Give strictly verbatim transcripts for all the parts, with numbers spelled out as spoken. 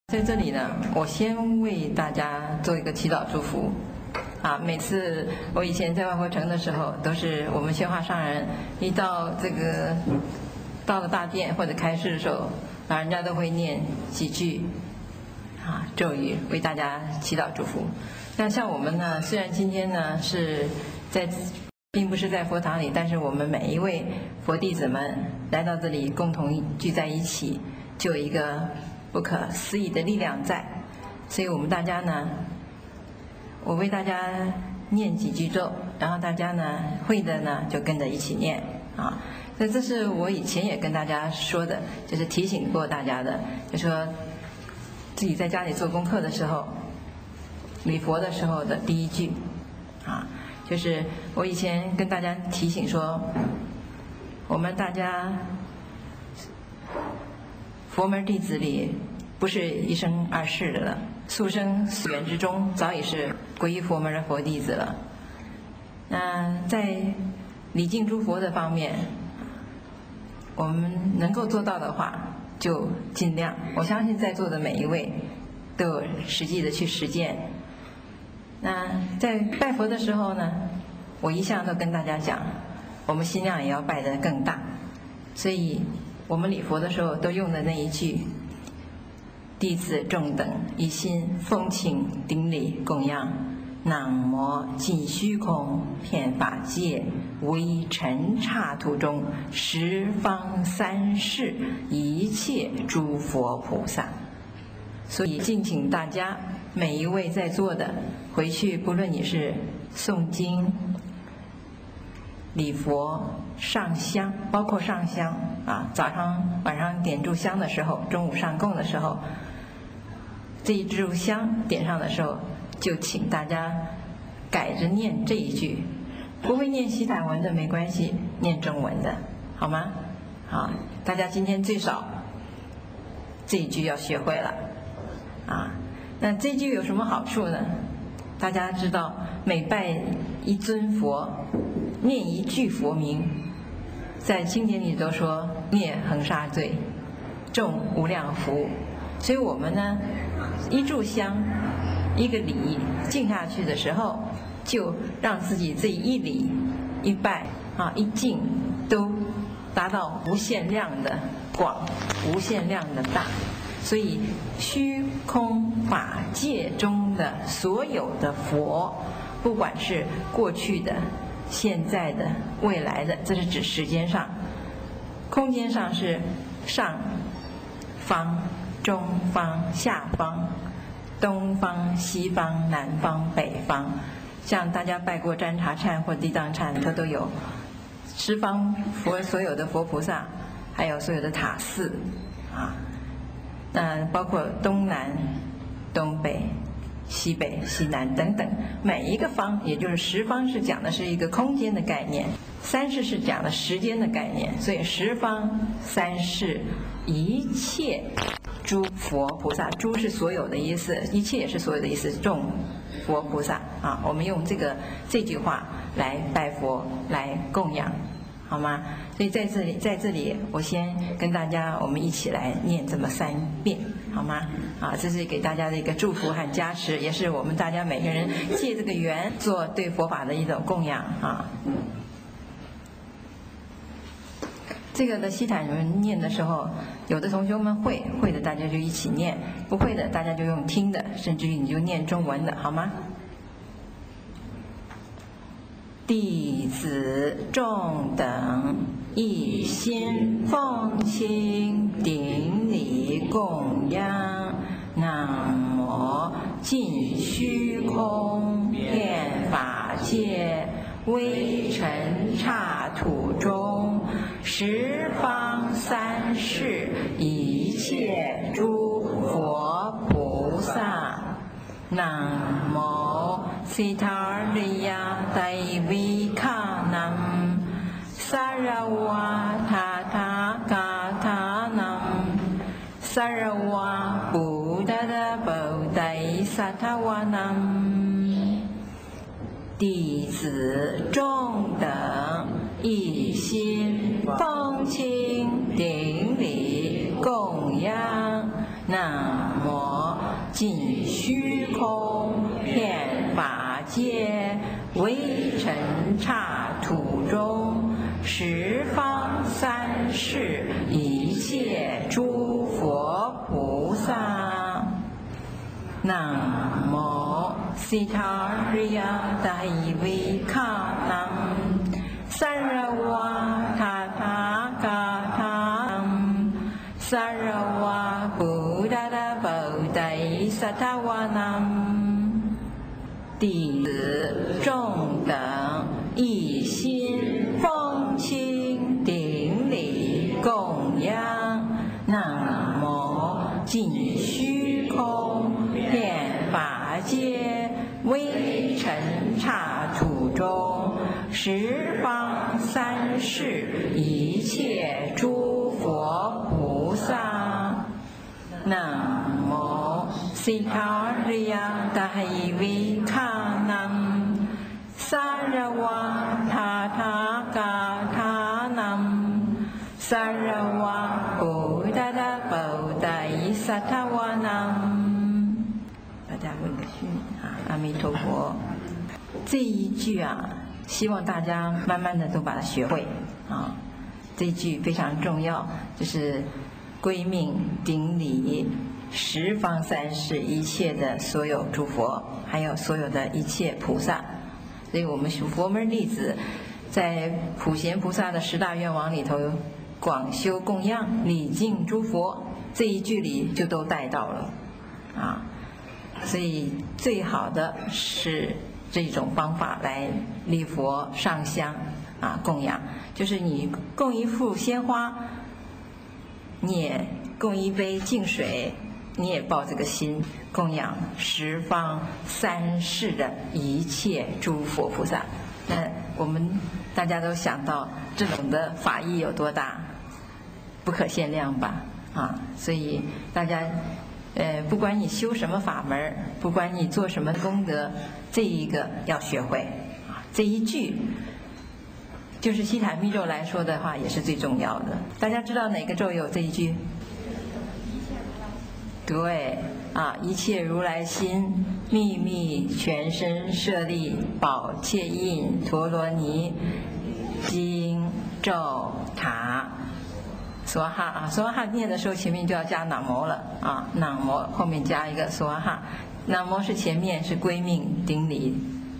在这里呢，我先为大家做一个祈祷祝福。啊，每次我以前在万佛城的时候，都是我们宣化上人一到这个到了大殿或者开示的时候，老人家都会念几句啊咒语为大家祈祷祝福。那像我们呢，虽然今天呢是在并不是在佛堂里，但是我们每一位佛弟子们来到这里共同聚在一起，就有一个不可思议的力量在。所以我们大家呢，我为大家念几句咒，然后大家呢会的呢就跟着一起念啊。那这是我以前也跟大家说的，就是提醒过大家的，就说自己在家里做功课的时候，礼佛的时候的第一句啊，就是我以前跟大家提醒说，我们大家佛门弟子里不是一生二世的了，速生死缘之中早已是皈依佛门的佛弟子了。那在礼敬诸佛的方面，我们能够做到的话就尽量，我相信在座的每一位都有实际的去实践。那在拜佛的时候呢，我一向都跟大家讲，我们心量也要拜得更大，所以我们礼佛的时候都用的那一句，弟子众等一心奉请顶礼供养，南无尽虚空遍法界微尘刹土中十方三世一切诸佛菩萨。所以敬请大家每一位在座的回去，不论你是诵经、礼佛、上香，包括上香啊，早上晚上点炷香的时候，中午上供的时候，这一炷香点上的时候，就请大家改着念这一句，不会念西坦文的没关系，念中文的好吗？好，大家今天最少这一句要学会了啊。那这句有什么好处呢？大家知道，每拜一尊佛，念一句佛名，在经典里都说灭恒沙罪，种无量福。所以我们呢，一炷香一个礼敬下去的时候，就让自己这一礼一拜啊一敬都达到无限量的广，无限量的大。所以虚空法界中的所有的佛，不管是过去的、现在的、未来的，这是指时间上；空间上是上方、中方、下方、东方、西方、南方、北方。像大家拜过占察忏或地藏忏，它都有十方佛所有的佛菩萨，还有所有的塔寺啊。那包括东南、东北、西北、西南等等，每一个方，也就是十方是讲的是一个空间的概念，三世是讲的时间的概念，所以十方三世一切诸佛菩萨，诸是所有的意思，一切也是所有的意思，众佛菩萨啊，我们用这个这句话来拜佛，来供养，好吗？所以在这里，在这里，我先跟大家，我们一起来念这么三遍，好吗？啊，这是给大家的一个祝福和加持，也是我们大家每个人借这个缘做对佛法的一种供养啊。这个的西坦人念的时候，有的同学们会，会的大家就一起念，不会的大家就用听的，甚至于你就念中文的，好吗？弟子众等一心奉请顶礼供养，南无尽虚空遍法界微尘刹土中十方三世一切诸佛菩萨。南无悉达利亚代维卡南萨拉瓦塔塔嘎塔南萨拉瓦布达达布代萨塔瓦南。弟子众等一心奉请顶礼供养，南无尽虚空，遍法界，微尘刹土中，十方三世一切诸佛菩萨。南无悉达日呀大维卡南萨热瓦塔塔嘎塔萨热瓦布达达布达萨塔瓦南。弟子众等一心恭请顶礼供养，南无尽虚空，遍法界，微尘刹土中，十方三世一切诸佛菩萨。南无悉达日呀大维卡南萨热瓦塔塔嘎塔南萨热瓦布达达布达萨塔瓦南。大家问个讯啊，阿弥陀佛。这一句啊，希望大家慢慢的都把它学会啊。这一句非常重要，就是归命顶礼十方三世一切的所有诸佛，还有所有的一切菩萨。所以我们佛门弟子在普贤菩萨的十大愿望里头，广修供养礼敬诸佛，这一句里就都带到了啊。所以最好的是这种方法来礼佛上香啊供养，就是你供一束鲜花，你也供一杯净水，你也抱这个心供养十方三世的一切诸佛菩萨。那我们大家都想到这种的法益有多大，不可限量吧？啊，所以大家呃，不管你修什么法门，不管你做什么功德，这一个要学会啊，这一句就是西坛密咒来说的话，也是最重要的。大家知道哪个咒有这一句？对啊，一切如来心，秘密全身舍利，宝切印陀罗尼，经咒塔。梭哈啊，梭哈念的时候前面就要加南无了啊，南无后面加一个梭哈，南无是前面是归命顶礼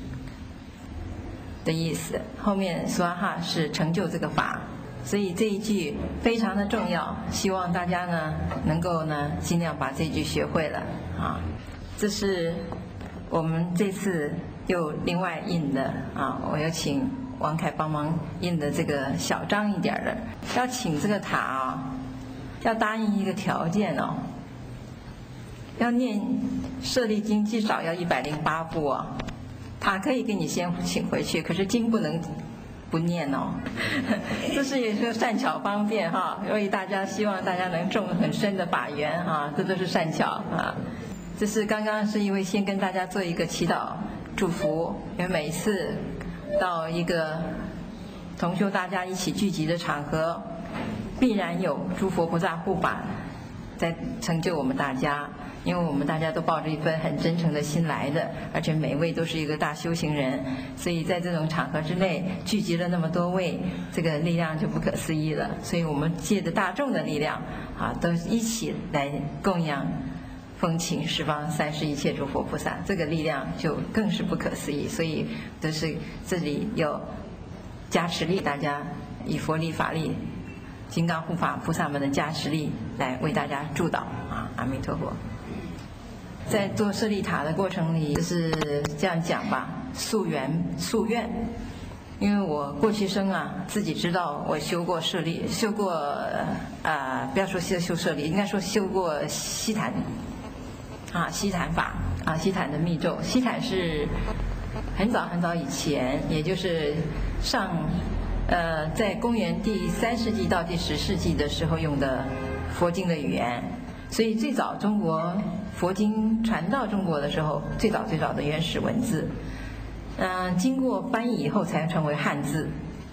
的意思，后面梭哈是成就这个法，所以这一句非常的重要，希望大家呢能够呢尽量把这句学会了啊。这是我们这次又另外印的啊，我有请王凯帮忙印的这个小张一点的，要请这个塔啊，要答应一个条件哦，要念舍利经至少要一百零八部哦。塔可以给你先请回去，可是经不能不念哦。这是也是善巧方便哈，所以大家希望大家能种很深的法缘哈，这都是善巧啊。这是刚刚是因为先跟大家做一个祈祷祝福，因为每一次到一个同修大家一起聚集的场合，必然有诸佛菩萨护法在成就我们大家，因为我们大家都抱着一份很真诚的心来的，而且每位都是一个大修行人，所以在这种场合之内聚集了那么多位，这个力量就不可思议了。所以我们借着大众的力量啊，都一起来供养奉请十方三世一切诸佛菩萨，这个力量就更是不可思议。所以都是这里有加持力，大家以佛力法力金刚护法菩萨们的加持力来为大家助导啊！阿弥陀佛。在做舍利塔的过程里，就是这样讲吧，夙缘夙愿。因为我过去生啊，自己知道我修过舍利，修过啊、呃，不要说修修舍利，应该说修过西坛啊，西坛法啊，西坛的密咒。西坛是很早很早以前，也就是上呃，在公元第三世纪到第十世纪的时候用的佛经的语言。所以最早中国佛经传到中国的时候，最早最早的原始文字，嗯、呃，经过翻译以后才成为汉字。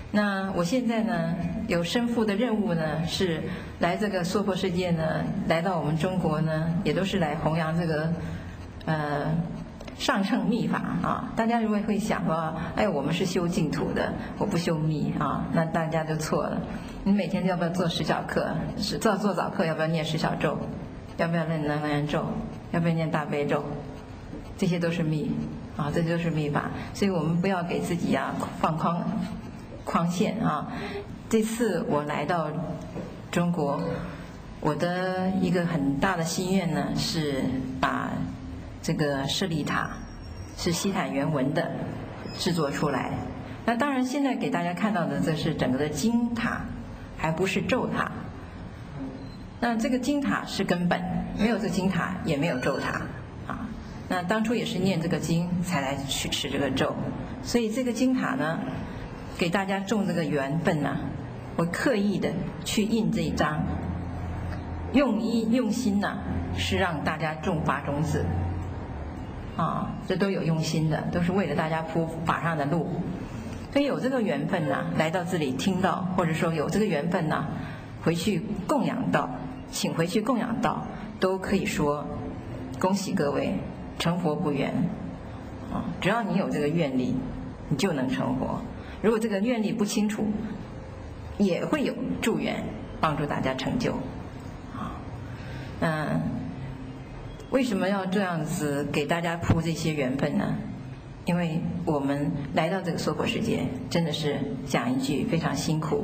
那我现在呢，有身负的任务呢，是来这个娑婆世界呢，来到我们中国呢，也都是来弘扬这个呃上乘密法啊。大家如果会想说，哎，我们是修净土的，我不修密啊，那大家就错了。你每天要不要做十小课？是做做早课要不要念十小咒？要不要念能量咒？要不要念大悲咒？这些都是密啊，这就是密法。所以我们不要给自己啊放框框线啊。这次我来到中国，我的一个很大的心愿呢，是把这个舍利塔是西坦原文的制作出来。那当然，现在给大家看到的这是整个的经塔，还不是咒塔。那这个经塔是根本，没有这经塔也没有咒塔啊。那当初也是念这个经才来去持这个咒，所以这个经塔呢，给大家种这个缘分呐、啊，我刻意的去印这一张，用意用心呐、啊，是让大家种法种子啊，这都有用心的，都是为了大家铺法上的路。所以有这个缘分呐、啊，来到这里听到，或者说有这个缘分呐、啊，回去供养到，请回去供养到，都可以说恭喜各位成佛不远啊！只要你有这个愿力，你就能成佛。如果这个愿力不清楚，也会有助缘帮助大家成就啊。嗯，为什么要这样子给大家铺这些缘分呢？因为我们来到这个娑婆世界，真的是讲一句非常辛苦，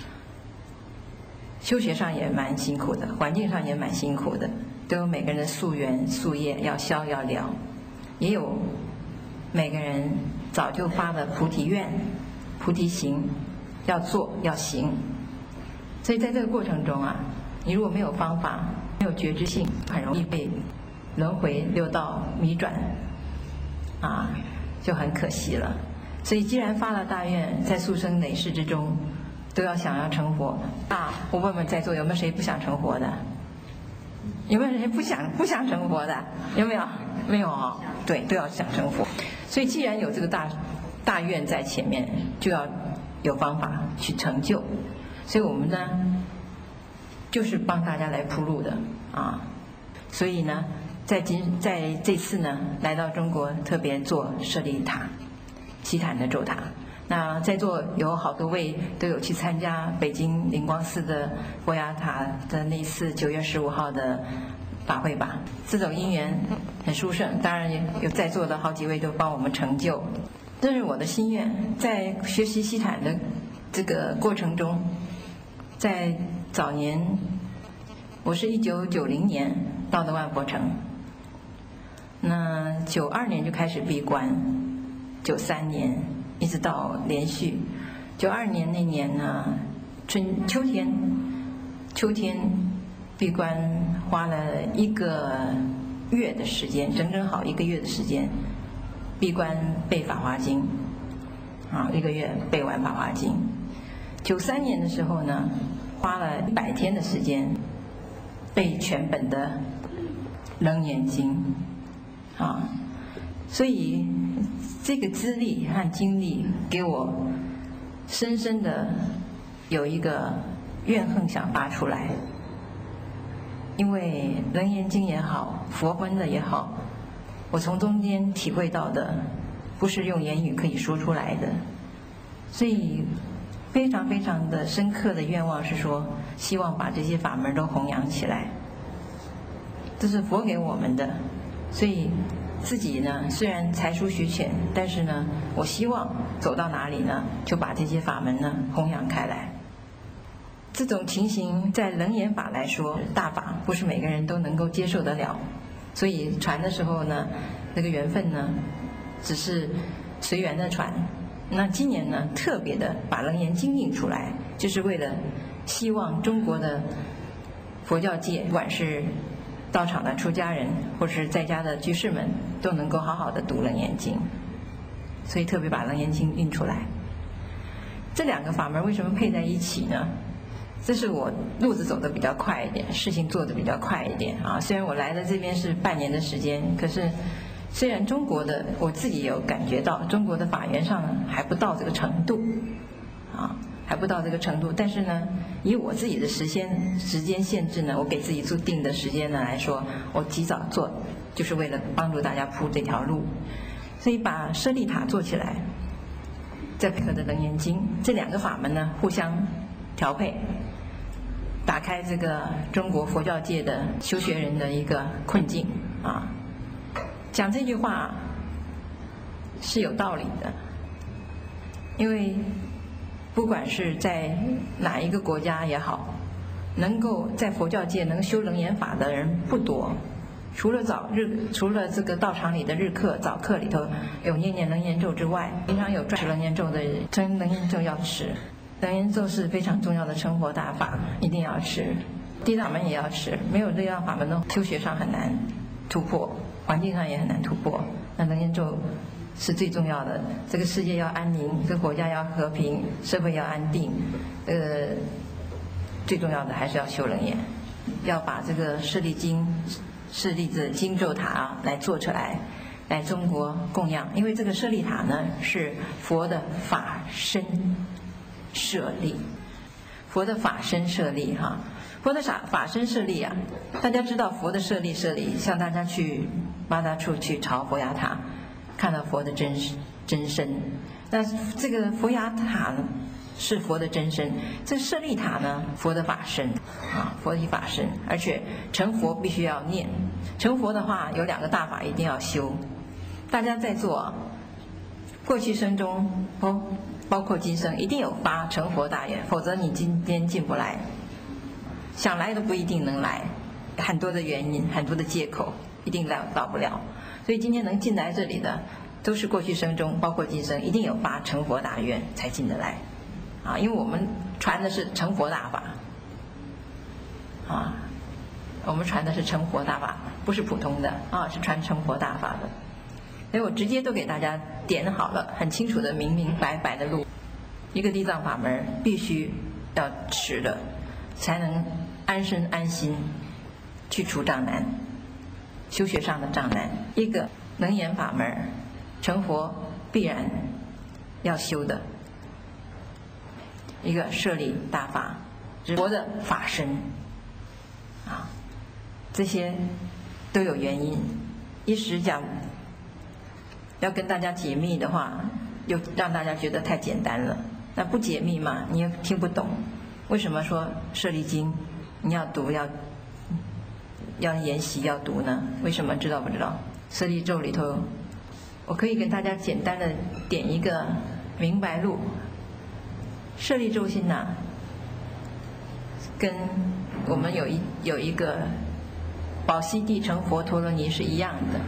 修学上也蛮辛苦的，环境上也蛮辛苦的，都有每个人的宿缘宿业要消要了，也有每个人早就发的菩提愿、菩提行，要做要行。所以在这个过程中啊，你如果没有方法，没有觉知性，很容易被轮回六道迷转啊，就很可惜了。所以既然发了大愿，在速生累世之中都要想要成佛啊！我问问在座有没有谁不想成佛的？有没有人不想不想成佛的？有没有？没有啊、哦！对，都要想成佛。所以既然有这个大大愿在前面，就要有方法去成就。所以我们呢，就是帮大家来铺路的啊。所以呢，在今在这次呢，来到中国，特别做舍利塔、西坛的咒塔。那在座有好多位都有去参加北京灵光寺的佛牙塔的那次九月十五号的法会吧。这种因缘很殊胜，当然也有在座的好几位都帮我们成就。这是我的心愿，在学习西坛的这个过程中，在早年，我是一九九零年到的万佛城，那九二年就开始闭关，九三年。一直到连续九二年那年呢，春秋天，秋天闭关花了一个月的时间，整整好一个月的时间，闭关背《法华经》，啊，一个月背完《法华经》。九三年的时候呢，花了一百天的时间背全本的《楞严经》，啊，所以。这个资历和经历给我深深的有一个怨恨想发出来，因为《楞严经》也好，佛婚的也好，我从中间体会到的不是用言语可以说出来的，所以非常非常的深刻的愿望是说，希望把这些法门都弘扬起来，这是佛给我们的，所以。自己呢，虽然才疏学浅，但是呢，我希望走到哪里呢，就把这些法门呢弘扬开来。这种情形在楞严法来说，大法不是每个人都能够接受得了，所以传的时候呢，那个缘分呢，只是随缘的传。那今年呢，特别的把楞严经印出来，就是为了希望中国的佛教界，不管是到场的出家人或是在家的居士们都能够好好的读楞严经，所以特别把楞严经印出来。这两个法门为什么配在一起呢？这是我路子走得比较快一点，事情做得比较快一点啊。虽然我来的这边是半年的时间，可是虽然中国的我自己有感觉到中国的法源上还不到这个程度啊， 啊，还不到这个程度。但是呢，以我自己的时间时间限制呢，我给自己注定的时间呢来说，我及早做，就是为了帮助大家铺这条路。所以把舍利塔做起来，再配合着楞严经，这两个法门呢互相调配，打开这个中国佛教界的修学人的一个困境啊。讲这句话是有道理的，因为不管是在哪一个国家也好，能够在佛教界能修楞严法的人不多。除了早日，除了这个道场里的日课、早课里头有念念楞严咒之外，平常有持楞严咒的人，真楞严咒要持。楞严咒是非常重要的成佛大法，一定要持。地藏门也要持，没有这样法门的修学上很难突破，环境上也很难突破。那楞严咒是最重要的，这个世界要安宁，这个国家要和平，社会要安定，呃，最重要的还是要修楞严，要把这个舍利经、舍利子经咒塔来做出来，来中国供养。因为这个舍利塔呢是佛的法身舍利，佛的法身舍利哈，佛的法法身舍利啊，大家知道佛的舍利舍利，像大家去八大处去朝佛牙塔，看到佛的真真身，那这个佛牙塔是佛的真身，这舍利塔呢，佛的法身啊，佛的法身，而且成佛必须要念，成佛的话有两个大法一定要修。大家在座，过去生中哦，包括今生，一定有发成佛大愿，否则你今天进不来，想来都不一定能来，很多的原因，很多的借口，一定来到不了。所以今天能进来这里的，都是过去生中，包括今生，一定有发成佛大愿才进得来。啊，因为我们传的是成佛大法，啊，我们传的是成佛大法，不是普通的啊，是传成佛大法的。所以我直接都给大家点好了，很清楚的明明白白的路。一个地藏法门必须要持的，才能安身安心去除障难，修学上的障难。一个楞严法门，成佛必然要修的。一个舍利大法，佛的法身啊，这些都有原因。一时讲要跟大家解密的话，又让大家觉得太简单了。那不解密嘛，你也听不懂。为什么说舍利经你要读要要研习要读呢？为什么知道不知道？舍利咒里头，我可以跟大家简单的点一个明白路。舍利咒心呐、啊，跟我们有一有一个宝羲地成佛陀罗尼是一样的。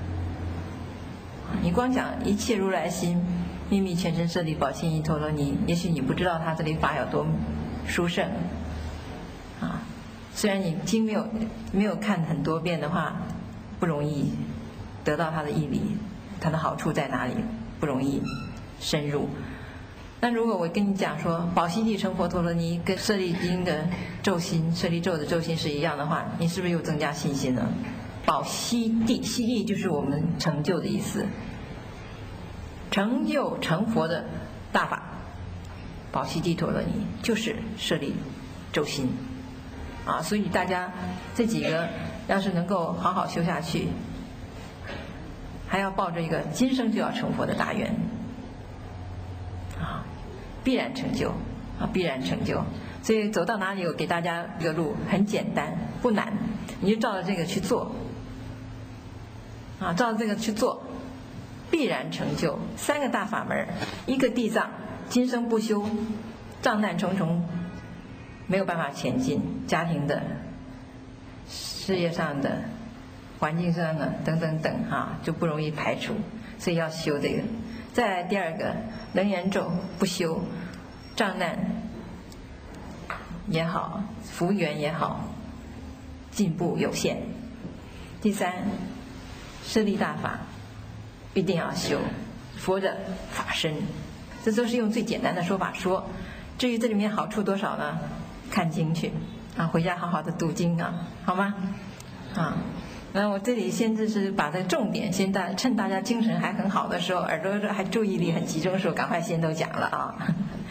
你光讲一切如来心，秘密全身舍利宝羲依陀罗尼，也许你不知道他这里法有多殊胜啊。虽然你经没有没有看很多遍的话，不容易得到它的义理，它的好处在哪里，不容易深入。那如果我跟你讲说宝羲地成佛陀罗尼跟舍利经的咒心、舍利咒的咒心是一样的话，你是不是又增加信心了？宝羲地，羲地就是我们成就的意思，成就成佛的大法，宝羲地陀罗尼就是舍利咒心啊。所以大家这几个要是能够好好修下去，还要抱着一个今生就要成佛的大愿啊，必然成就啊，必然成就。所以走到哪里，我给大家一个路，很简单，不难，你就照着这个去做啊，照着这个去做，必然成就。三个大法门，一个地藏，今生不修，障难重重，没有办法前进，家庭的、事业上的、环境上的等等等啊，就不容易排除，所以要修这个。再来第二个，楞严咒不修，障难也好，福缘也好，进步有限。第三，舍利大法一定要修，佛的法身，这都是用最简单的说法说。至于这里面好处多少呢？看经去啊，回家好好的读经啊，好吗？啊，那我这里先就是把这重点先大趁大家精神还很好的时候，耳朵还注意力很集中的时候，赶快先都讲了啊。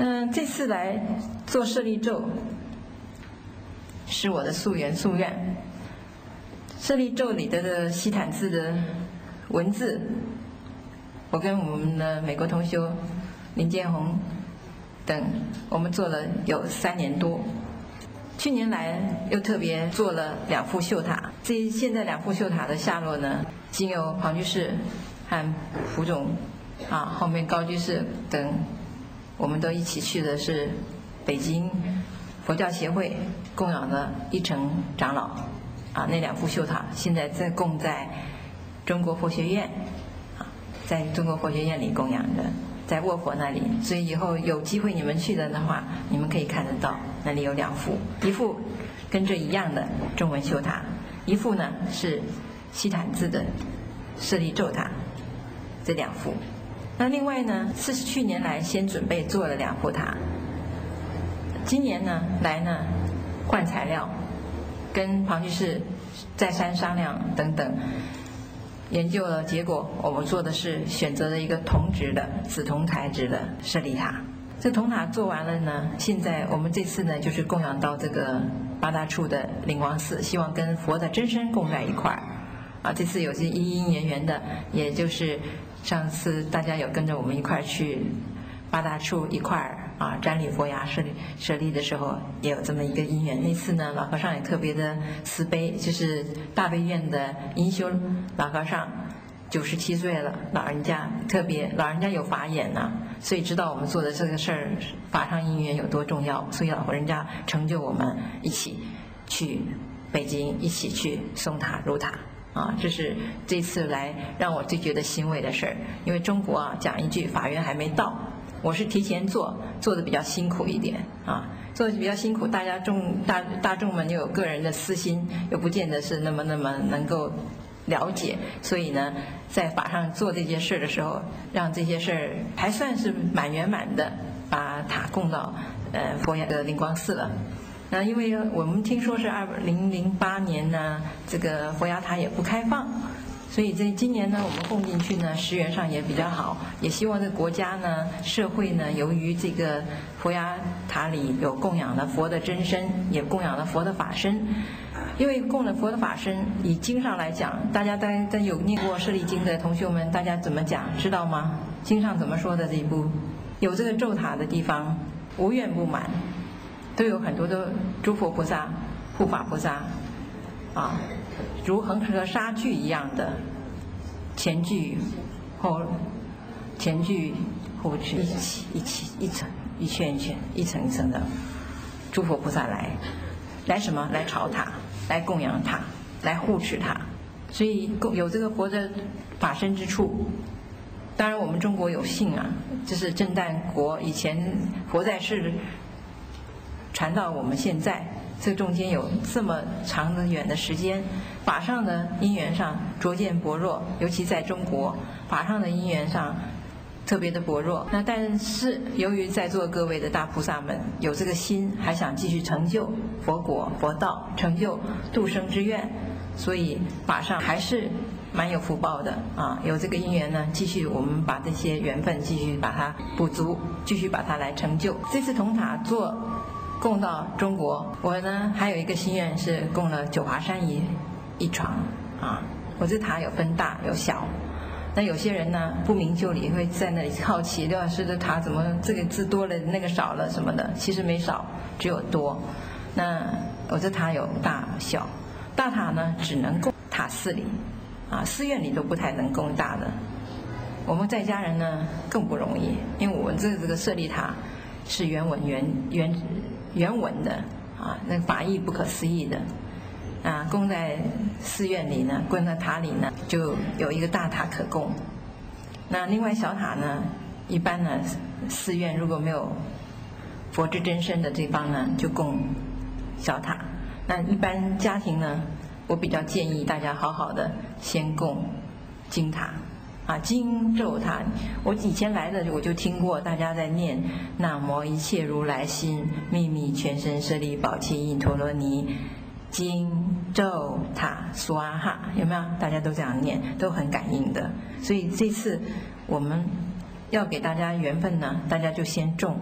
嗯，这次来做舍利咒，是我的夙缘夙愿。舍利咒里的的西坦字的文字，我跟我们的美国同修林建宏等，我们做了有三年多。去年来又特别做了两副秀塔，这现在两副秀塔的下落呢，经由庞居士和蒲总啊，后面高居士等，我们都一起去的是北京佛教协会供养的一成长老啊，那两副秀塔现在在供在中国佛学院啊，在中国佛学院里供养的，在卧佛那里，所以以后有机会你们去的话，你们可以看得到，那里有两幅，一幅跟这一样的中文秀塔，一幅呢是西坦字的舍利咒塔，这两幅。那另外呢，是去年来先准备做了两幅塔，今年呢来呢换材料，跟庞居士再三商量等等，研究了结果，我们做的是选择了一个铜质的紫铜材质的舍利塔。这铜塔做完了呢，现在我们这次呢就是供养到这个八大处的灵光寺，希望跟佛的真身供在一块儿。啊，这次有些因因缘缘的，也就是上次大家有跟着我们一块儿去八大处一块儿啊瞻礼佛牙舍利舍利的时候，也有这么一个因缘。那次呢，老和尚也特别的慈悲，就是大悲院的银修老和尚，九十七岁了，老人家特别，老人家有法眼呐、啊，所以知道我们做的这个事儿法上因缘有多重要，所以老人家成就我们一起去北京，一起去送塔入塔。啊，这是这次来让我最觉得欣慰的事儿，因为中国啊讲一句法缘还没到，我是提前做，做的比较辛苦一点啊，做的比较辛苦，大家众大大众们又有个人的私心，又不见得是那么那么能够了解，所以呢，在法上做这些事儿的时候，让这些事儿还算是蛮圆满的，把塔供到呃佛牙的灵光寺了。那因为我们听说是二零零八年呢，这个佛牙塔也不开放，所以这今年呢，我们供进去呢，时缘上也比较好，也希望这个国家呢、社会呢，由于这个佛牙塔里有供养了佛的真身，也供养了佛的法身，因为供了佛的法身，以经上来讲，大家在在有念过舍利经的同学们，大家怎么讲知道吗？经上怎么说的这一部？有这个咒塔的地方，无怨不满。都有很多的诸佛菩萨、护法菩萨，啊，如恒河沙聚一样的前聚后前聚后聚，一起一起一层一圈一圈一层一层的诸佛菩萨来来什么？来朝塔，来供养塔，来护持塔。所以有这个佛的法身之处。当然，我们中国有幸啊，就是震旦国以前佛在世。传到我们现在，这中间有这么长的远的时间，法上的因缘上逐渐薄弱，尤其在中国，法上的因缘上特别的薄弱。那但是由于在座各位的大菩萨们有这个心，还想继续成就佛果佛道，成就度生之愿，所以法上还是蛮有福报的啊！有这个因缘呢，继续我们把这些缘分继续把它补足，继续把它来成就。这次铜塔做供到中国，我呢还有一个心愿是供了九华山一一床啊。我这塔有分大有小，那有些人呢不明就里，会在那里好奇刘老师的塔怎么这个字多了，那个少了什么的，其实没少，只有多。那我这塔有大小，大塔呢只能供塔寺里啊，寺院里都不太能供大的。我们在家人呢更不容易，因为我们这这个舍利塔是原文原原原文的啊，那法义不可思议的啊，供在寺院里呢，供在塔里呢，就有一个大塔可供。那另外小塔呢，一般呢寺院如果没有佛之真身的这方呢，就供小塔。那一般家庭呢，我比较建议大家好好的先供经塔。啊，经咒塔，我以前来的我就听过大家在念南无一切如来心秘密全身舍利宝器印陀罗尼经咒塔苏阿哈，有没有？大家都这样念，都很感应的。所以这次我们要给大家缘分呢，大家就先种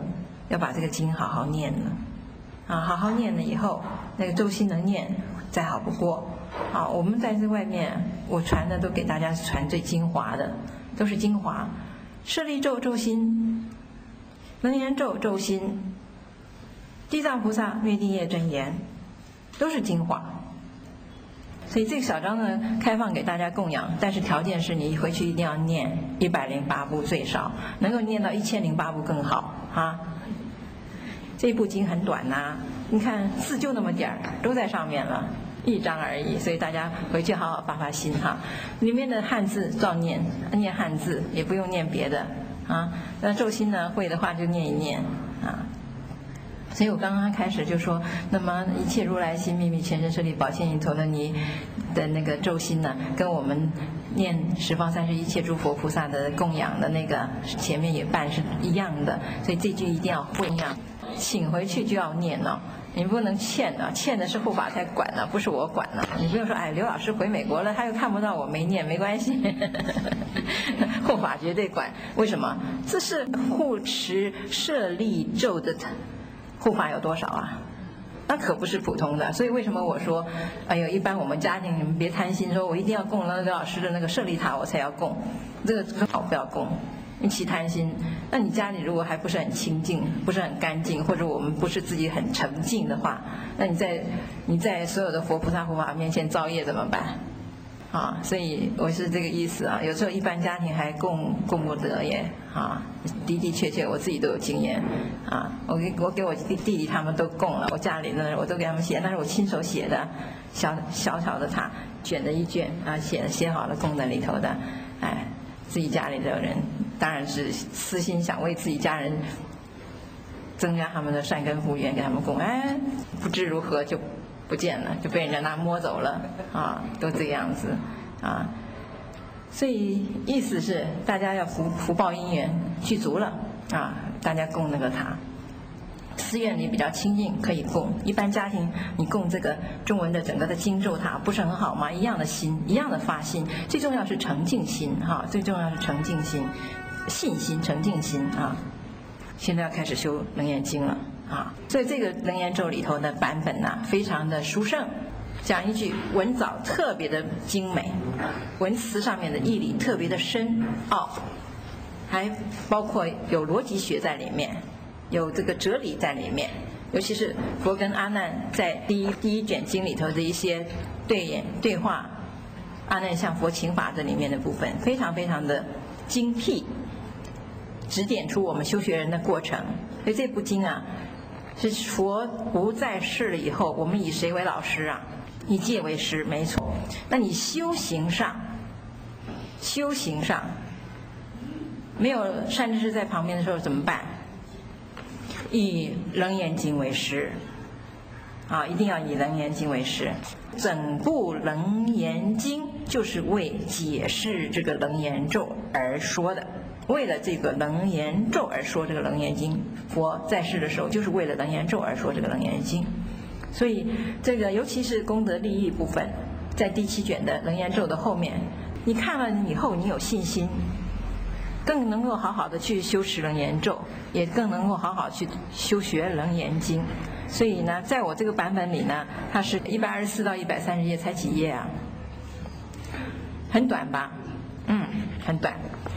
要把这个经好好念了，啊，好好念了以后，那个咒心能念，再好不过。啊，我们在这外面，我传的都给大家传最精华的，都是精华。舍利咒咒心，楞严咒咒心，地藏菩萨灭定业真言，都是精华。所以这个小章呢，开放给大家供养，但是条件是你回去一定要念一百零八部最少，能够念到一千零八部更好啊。这部经很短呐、啊，你看字就那么点儿，都在上面了。一章而已，所以大家回去好好发发心哈。里面的汉字照念，念汉字也不用念别的啊。那咒心呢，会的话就念一念啊。所以我刚刚开始就说，那么一切如来心秘密全身舍利宝千亿陀罗尼的那个咒心呢，跟我们念十方三世一切诸佛菩萨的供养的那个前面也半是一样的，所以这句一定要不一样，请回去就要念哦。你不能欠的，欠的是护法在管了，不是我管了。你不用说，哎，刘老师回美国了，他又看不到我没念，没关系，护法绝对管。为什么？这是护持舍利咒的护法有多少啊？那可不是普通的。所以为什么我说，哎呦，一般我们家庭你们别贪心，说我一定要供了刘老师的那个舍利塔我才要供，这个最好不要供。你起贪心，那你家里如果还不是很清净，不是很干净，或者我们不是自己很沉静的话，那你在你在所有的佛菩萨护法面前造业怎么办？啊，所以我是这个意思啊。有时候一般家庭还供供不得耶，啊，的的确确我自己都有经验啊。我给我给我弟弟他们都供了，我家里呢我都给他们写，那是我亲手写的，小小小的塔卷的一卷啊，写写好了供在里头的，哎。自己家里的人当然是私心想为自己家人增加他们的善根福缘，给他们供，哎，不知如何就不见了，就被人家拿摸走了啊，都这个样子啊。所以意思是大家要福福报因缘具足了啊，大家供那个塔。寺院里比较清净，可以供。一般家庭你供这个中文的整个的经咒塔不是很好吗？一样的心，一样的发心，最重要是诚敬心哈，最重要是诚敬心、信心、诚敬心啊。现在要开始修楞严经了啊，所以这个楞严咒里头的版本呢、啊，非常的殊胜。讲一句文藻特别的精美，文词上面的义理特别的深奥，还包括有逻辑学在里面。有这个哲理在里面，尤其是佛跟阿难在第一第一卷经里头的一些对演对话，阿难向佛请法这里面的部分，非常非常的精辟，指点出我们修学人的过程。所以这部经啊，是佛不在世了以后，我们以谁为老师啊？以戒为师，没错。那你修行上，修行上没有善知识在旁边的时候怎么办？以楞严经为师，啊，一定要以楞严经为师。整部楞严经就是为解释这个楞严咒而说的，为了这个楞严咒而说这个楞严经。佛在世的时候就是为了楞严咒而说这个楞严经。所以这个尤其是功德利益部分，在第七卷的楞严咒的后面，你看了以后你有信心，更能够好好的去修持楞严咒，也更能够好好去修学楞严经。所以呢，在我这个版本里呢，它是一百二十四到一百三十页，才几页啊？很短吧？嗯，很短。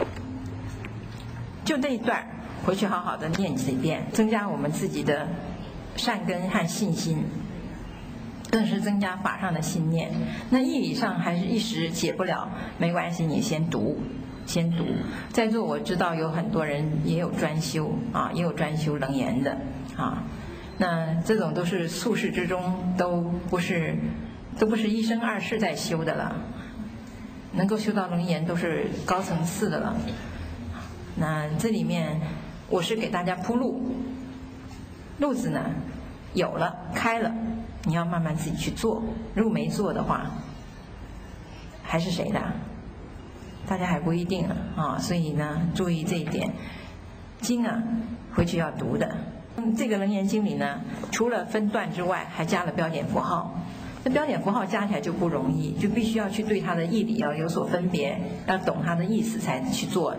就这一段，回去好好的念几遍，增加我们自己的善根和信心，更是增加法上的信念。那义理上还是一时解不了，没关系，你先读。先读，在座我知道有很多人也有专修啊，也有专修楞严的啊。那这种都是宿世之中，都不是都不是一生二世在修的了，能够修到楞严都是高层次的了。那这里面我是给大家铺路，路子呢有了开了，你要慢慢自己去做。如果没做的话，还是谁的？大家还不一定啊，所以呢，注意这一点。经啊，回去要读的。这个楞严经里呢，除了分段之外，还加了标点符号。那标点符号加起来就不容易，就必须要去对它的义理要有所分别，要懂它的意思才去做。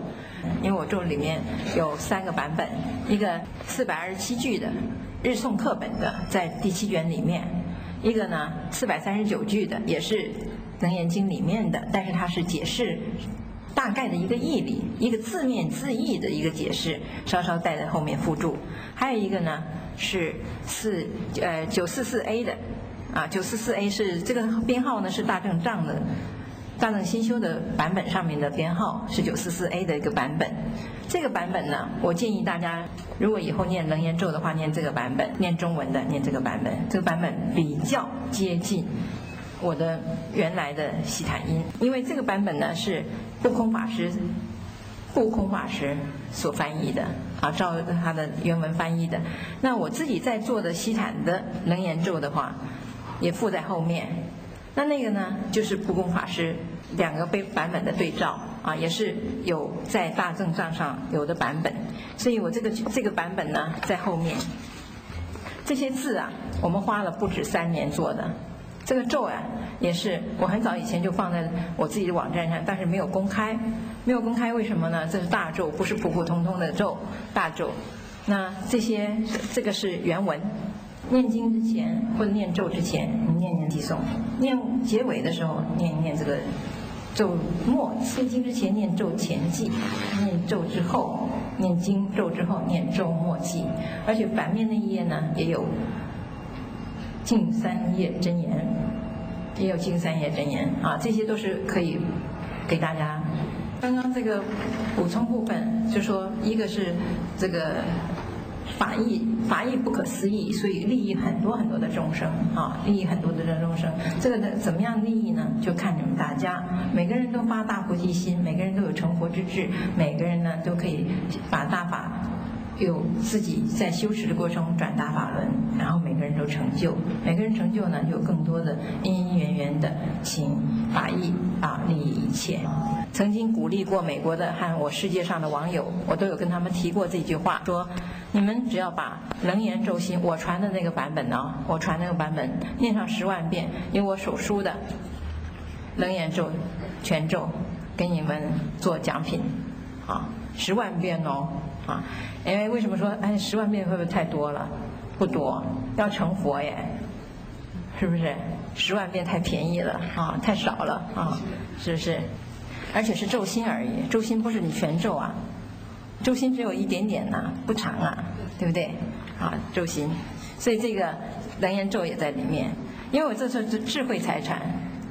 因为我咒里面有三个版本，一个四百二十七句的日诵课本的，在第七卷里面；一个呢四百三十九句的，也是《楞严经》里面的，但是它是解释大概的一个义理，一个字面字义的一个解释，稍稍带在后面附注。还有一个呢是四呃九四四 A 的，啊九四四 A 是这个编号呢是大正藏的。大正新修的版本上面的编号是九四四 A 的一个版本，这个版本呢，我建议大家如果以后念楞严咒的话，念这个版本；念中文的念这个版本。这个版本比较接近我的原来的西坦音，因为这个版本呢是不空法师不空法师所翻译的啊，照他的原文翻译的。那我自己在做的西坦的楞严咒的话，也附在后面。那那个呢，就是不空法师两个被版本的对照啊，也是有在大正藏上有的版本，所以我这个这个版本呢在后面。这些字啊，我们花了不止三年做的。这个咒啊，也是我很早以前就放在我自己的网站上，但是没有公开。没有公开为什么呢？这是大咒，不是普普通通的咒，大咒。那这些这个是原文。念经之前或者念咒之前，你念念偈颂；念结尾的时候念一念这个咒末。念经之前念咒前偈，念咒之后念经咒之后念咒末偈。而且反面那一页呢也有净三业真言，也有净三业真言啊，这些都是可以给大家。刚刚这个补充部分就说，一个是这个法义，法义不可思议，所以利益很多很多的众生啊，利益很多的众生。这个的怎么样利益呢？就看你们大家，每个人都发大菩提心，每个人都有成佛之志，每个人呢都可以把大法有自己在修持的过程中转大法轮，然后每个人都成就，每个人成就呢就有更多的因因缘缘的请法义啊利益一切。曾经鼓励过美国的和我世界上的网友，我都有跟他们提过这句话，说你们只要把楞严咒心，我传的那个版本啊，我传那个版本念上十万遍，有我手书的楞严咒全咒给你们做奖品啊，十万遍哦啊！因为为什么说哎十万遍会不会太多了？不多，要成佛耶，是不是？十万遍太便宜了啊，太少了啊，是不是？而且是咒心而已，咒心不是你全咒啊，咒心只有一点点呐、啊，不长啊，对不对？啊，咒心，所以这个楞严咒也在里面。因为我这是智慧财产，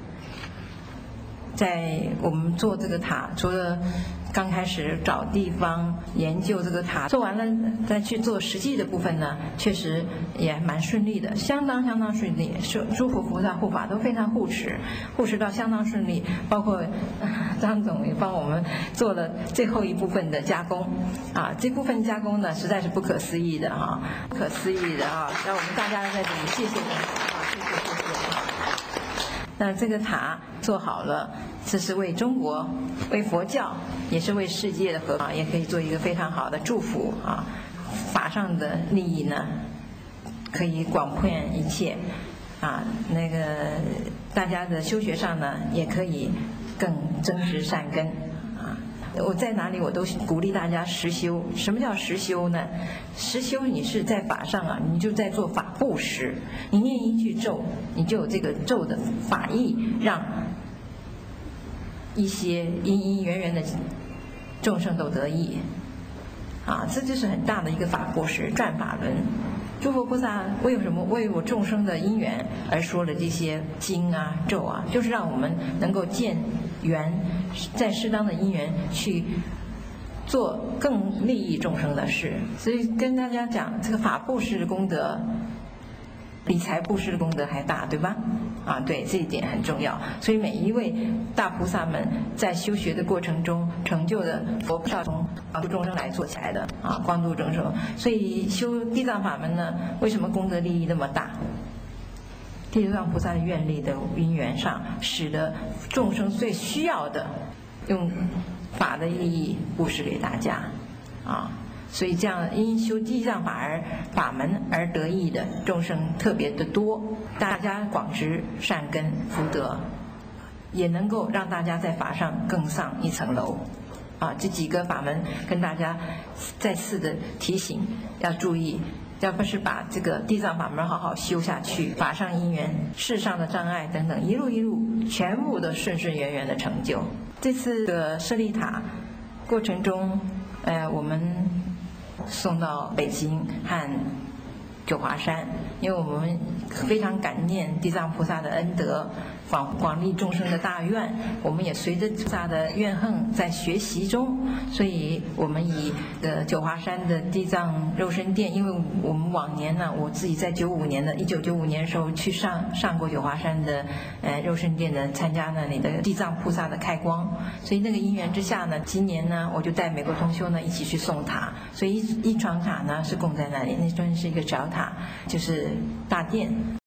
在我们做这个塔，除了刚开始找地方研究这个塔，做完了再去做实际的部分呢，确实也蛮顺利的，相当相当顺利。诸佛菩萨护法都非常护持，护持到相当顺利。包括张总也帮我们做了最后一部分的加工，啊，这部分加工呢实在是不可思议的啊，不可思议的啊，让我们大家在这里谢谢你啊，谢谢谢谢。那这个塔做好了，这是为中国、为佛教，也是为世界的和平，也可以做一个非常好的祝福啊。法上的利益呢，可以广遍一切啊。那个大家的修学上呢，也可以更增值善根啊。我在哪里我都鼓励大家实修。什么叫实修呢？实修你是在法上啊，你就在做法布施。你念一句咒，你就有这个咒的法义，让一些因因缘缘的众生都得益啊，这就是很大的一个法布施，转法轮。诸佛菩萨为什么为我众生的因缘而说了这些经啊咒啊，就是让我们能够见缘，在适当的因缘去做更利益众生的事。所以跟大家讲，这个法布施的功德比财布施的功德还大，对吧？啊，对，这一点很重要。所以每一位大菩萨们在修学的过程中成就的佛菩萨，从帮助众生来做起来的啊，光度众生。所以修地藏法门呢，为什么功德利益那么大？地藏菩萨的愿力的因缘上，使得众生最需要的，用法的利益布施给大家啊。所以这样因修地藏法而法门而得益的众生特别的多，大家广植善根福德，也能够让大家在法上更上一层楼啊，这几个法门跟大家再次的提醒，要注意。要不是把这个地藏法门好好修下去，法上因缘、世上的障碍等等，一路一路全部都顺顺圆圆的成就。这次的舍利塔过程中，呃，我们送到北京和九华山，因为我们非常感念地藏菩萨的恩德，广广利众生的大愿，我们也随着菩萨的愿行在学习中，所以我们以呃九华山的地藏肉身殿，因为我们往年呢，我自己在九五年的一九九五年的时候去上上过九华山的呃肉身殿的参加那里的地藏菩萨的开光，所以那个因缘之下呢，今年呢我就带美国同修呢一起去送塔，所以一一床塔呢是供在那里，那真是一个小塔，就是大殿。